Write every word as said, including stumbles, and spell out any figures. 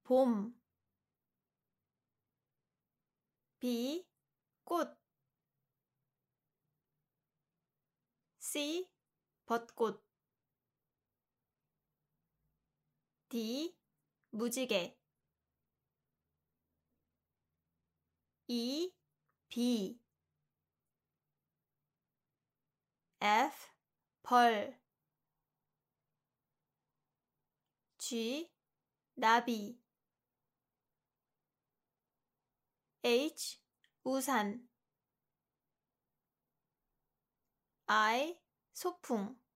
봄 B. 꽃 C. 벚꽃 D. 무지개 E. 비 F. 벌 G. 나비 H. 우산 I. 소풍